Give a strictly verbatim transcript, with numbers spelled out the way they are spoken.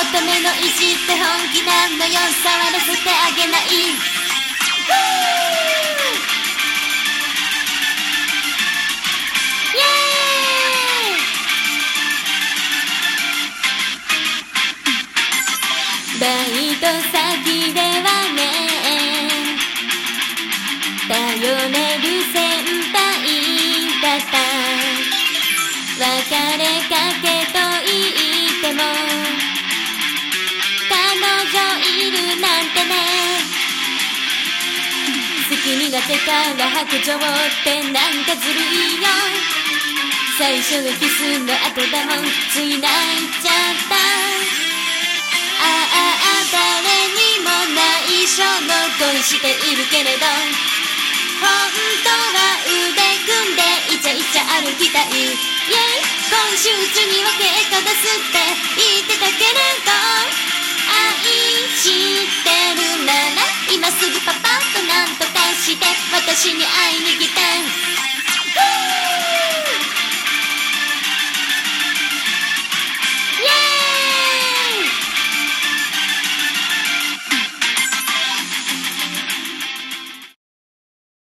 乙女の意地って本気なのよ、触らせてあげない。イエーイ。バイト先ではね、頼れる先輩だった。別れかけと言っても彼女いるなんてね。好き苦手から白状ってなんかずるいよ。最初のキスの後だもん、つい泣いちゃった。ああ誰にも内緒の恋しているけれど、本当は腕組んでイチャイチャ歩きたい。イエイ、今週中には結果出すって言ってたけれど、愛してるなら今すぐパパッとなんとかして私に会いに来て。